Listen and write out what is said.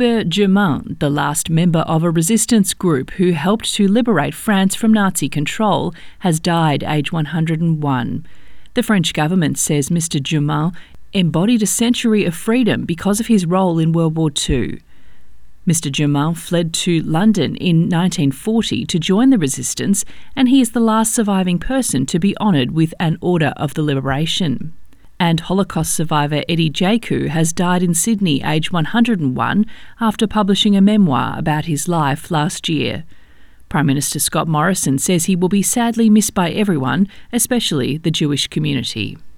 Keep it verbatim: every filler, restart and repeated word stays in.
Hubert Germain, the last member of a resistance group who helped to liberate France from Nazi control, has died aged one hundred and one. The French government says Mister Germain embodied a century of freedom because of his role in World War Two. Mister Germain fled to London in nineteen forty to join the resistance, and he is the last surviving person to be honoured with an Order of the Liberation. And Holocaust survivor Eddie Jaku has died in Sydney aged one hundred and one after publishing a memoir about his life last year. Prime Minister Scott Morrison says he will be sadly missed by everyone, especially the Jewish community.